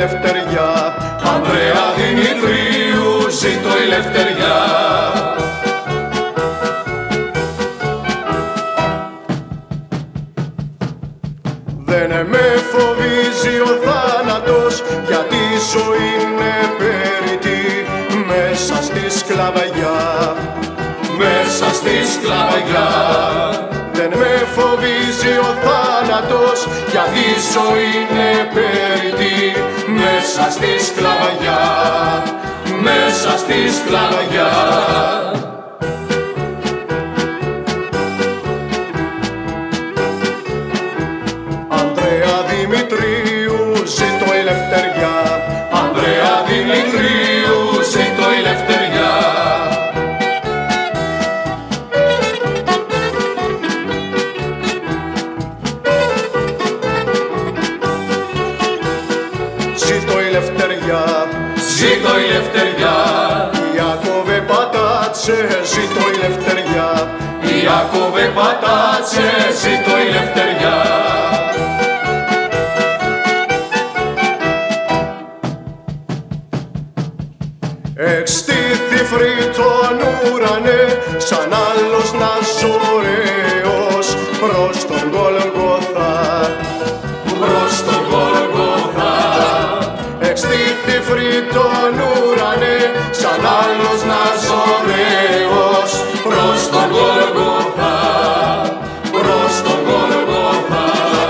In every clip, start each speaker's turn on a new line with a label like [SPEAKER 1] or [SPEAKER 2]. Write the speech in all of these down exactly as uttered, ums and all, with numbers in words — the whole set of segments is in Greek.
[SPEAKER 1] ελευθεριά. Ανδρέα Δημητρίου, ζήτω η ελευθεριά. Δεν με φοβίζει ο θάνατος, γιατί η ζωή είναι περιττή μέσα στη σκλαβαγιά, μέσα στη σκλαβαγιά. Δεν με φοβίζει ο θάνατος, γιατί η ζωή είναι περιττή μέσα στη σκλαβαγιά, μέσα στη σκλαβαγιά. Ανδρέα Δημητρίου, ζήτω η ελευθεριά. Ανδρέα Δημητρίου, ζήτω η ελευθεριά. Ζήτω η ελευθεριά, ζήτω η ελευθεριά. Ιάκωβε Πατάτσε, ζήτω η ελευθεριά. Ιάκωβε Πατάτσε, ζήτω η ελευθεριά. Εξτήθη φρύτων ουρανέ, σαν άλλος Ναζωραίος, προς τον Γολγοθά, προς τον Γολγοθά. Εξτήθη φρύτων ουρανέ, σαν άλλος Ναζωραίος, προς τον Γολγοθά, προς τον Γολγοθά.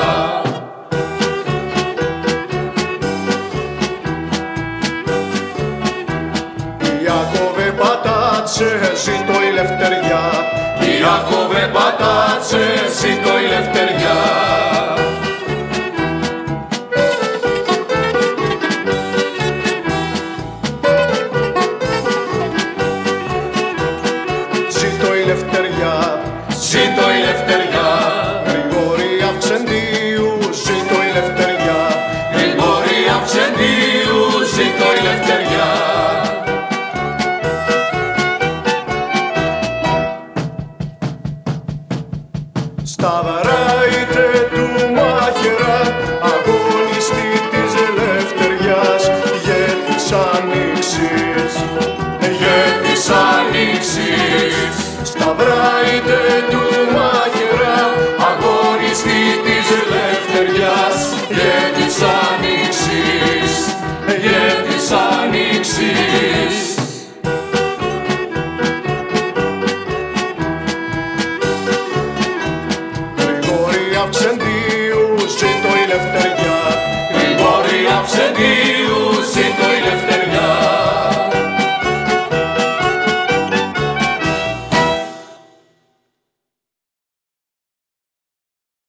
[SPEAKER 1] Ιάκωβε Πατάτσε, ζήτω η ελευθεριά. Ιάκωβε Πατάτσε, ζήτω η ελευθεριά.